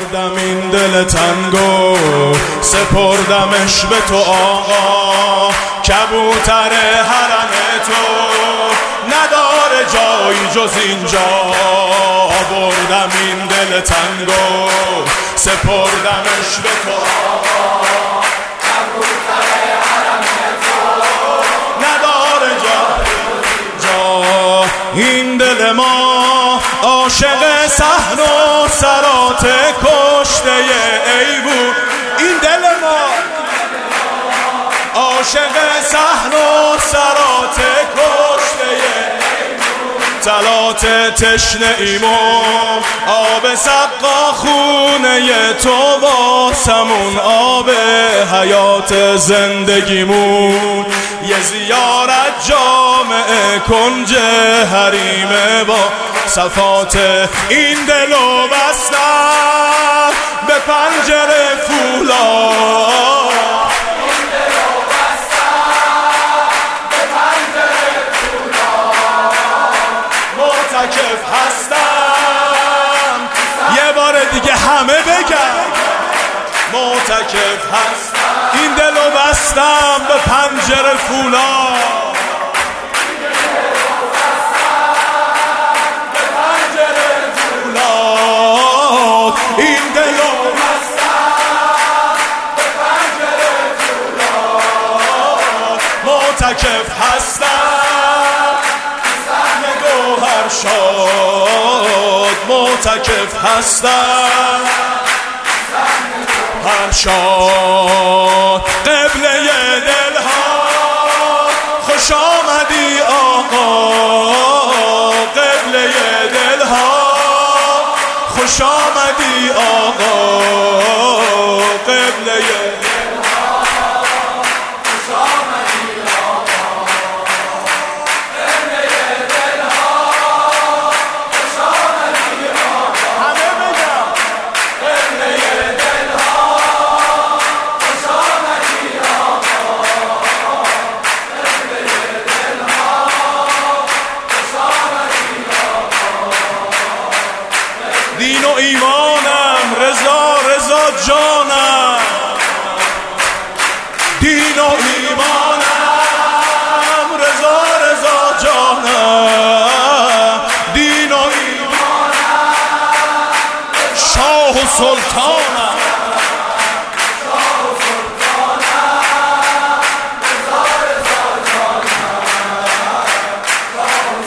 بردم این دل تنگو سپردمش به تو آقا، کبوتر حرم تو نداره جایی جز اینجا. بردم این دل تنگو سپردمش به تو آقا، کبوتر حرم تو نداره جا. این دل ما عاشق صحن و سرات کشته ایوون، این دل ما عاشق صحن و سرات کشته ایوون، تلات تشنه ایمو آب سقا خونه تو واسمون، آب حیات زندگیمون. یه زیارت جامعه کنج حریمه با صفات این دلو بستم به پنجره فولاد، این دلو بستم به پنجره فولاد. معتکف هستم یه بار دیگه همه بگم، معتکف هستم این دلو بستم به پنجره فولاد، این دلو بستم به پنجره فولاد. معتکف هستم صحن گوهر شاد، معتکف هستم هر شاد. قبله دلها خوش آمدی آقا، قبله دلها خوش آمدی آقا، قبله دلها خوش آمدی آقا، قبله دلها خوش آمدی آقا. همه بگم قبله دلها خوش آمدی آقا، قبله دلها خوش آمدی آقا. دین و ایمانم رضا رضا جانم، دین و ایمانم رضا رضا جانم، دین و ایمانم شاه و سلطانم، شاه و سلطانم رضا رضا جانم، شاه و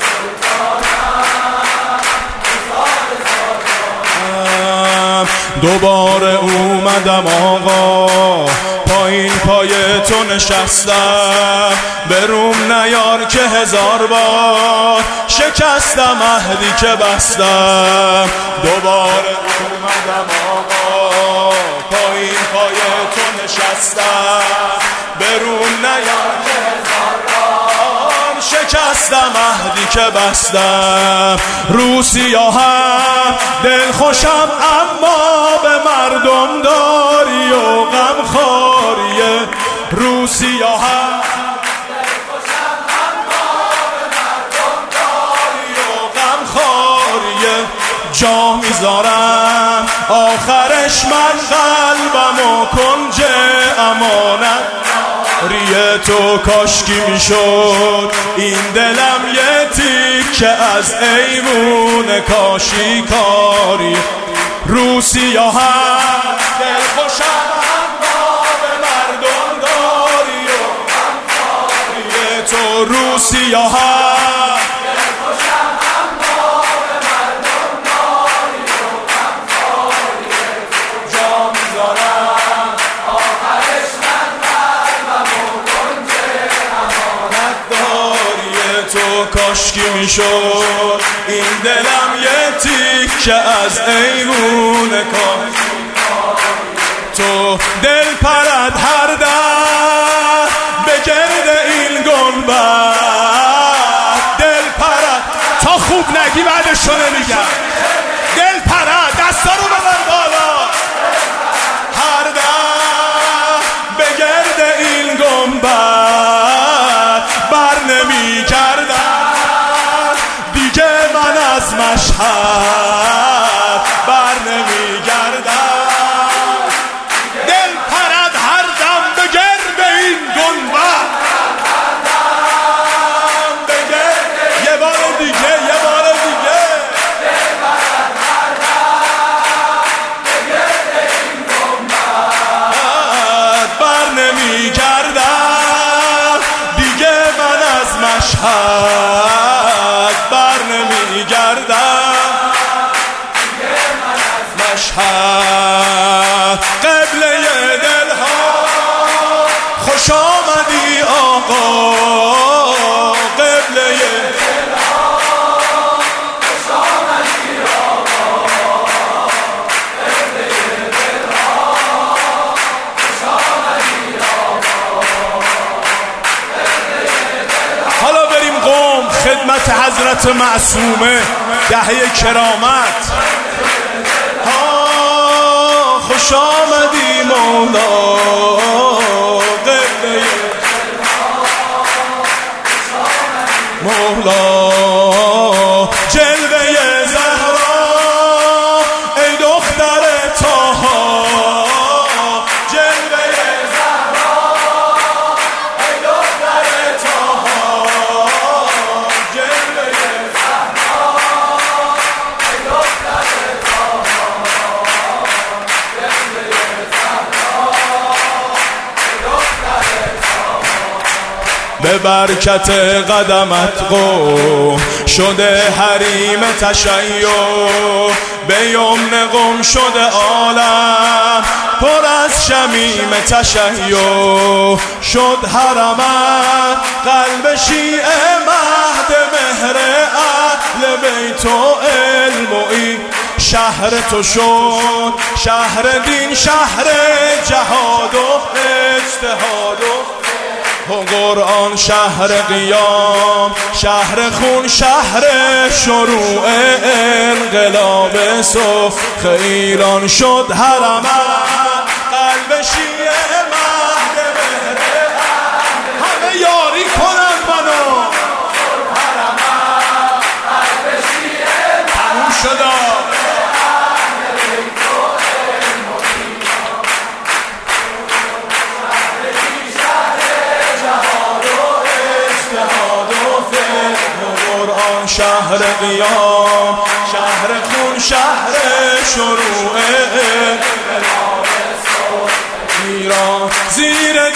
سلطانم رضا رضا جانم. دوباره اومدم آقا، پایین پای تو نشستم، به روم نیار که هزار بار شکستم عهدی که بستم. دوباره اومدم آقا، پایین پای تو نشستم، به روم نیار که هزار بار شکستم عهدی که بستم. رو سیاهم دل خوشم اما به مردم داری و غم خاریه، رو سیاهم دل خوشم اما به مردم داری و غم خاریه. جا میذارم آخرش من قلبم و کنج امانت ریه تو کاشکی میشد این دلم یه تیکه از ایوون کاشی کاری. رو سیاهم دل خوشم اما به مردم داری و غم خاریه تو، رو سیاهم دل خوشم اما به مردم داری و غم خاریه. جا میذارم آخرش من قلبم و کنج امانت داریه تو کاشکی میشد این دلم یه تیکه از ایوون کاشی تو. دل پرد هر در به گرد این گنبد، دل پرد تا خوب نگی بعدشو نمیگم. دل پرد دستا رو ببر بالا، هر در به گرد این گنبد بر نمی کردن دیگه من از مشهد، بر نمی گردن مشهد قبله دلها خوش آمدی آقا قبله دلها خوش آمدی آقا قبله دلها خوش آمدی آقا. حالا بریم قم خدمت حضرت معصومه دهه کرامت. خوش آمدی مولا قبله مولا جلوه زهرا ای دختر طاها جلوه زهرا ای دختر طاها جلوه زهرا ای دختر به برکت قدمت قم شده حریم تشیع به یمن قم شده عالم پر از شمیم تشیع شد حرمت قلب شیعه مهد مهر اهل بیت و علم و این شهر تو شد شهر دین شهر جهاد و اجتهاد و قرآن شهر قیام شهر خون شهر شروع انقلاب سرخ ایران شد حرمت قلب شیعه مهد مهر همه یاری کنن منو حرمت قلب شیعه تموم شد شهر قیام شهر خون شهر شروع ایران زیر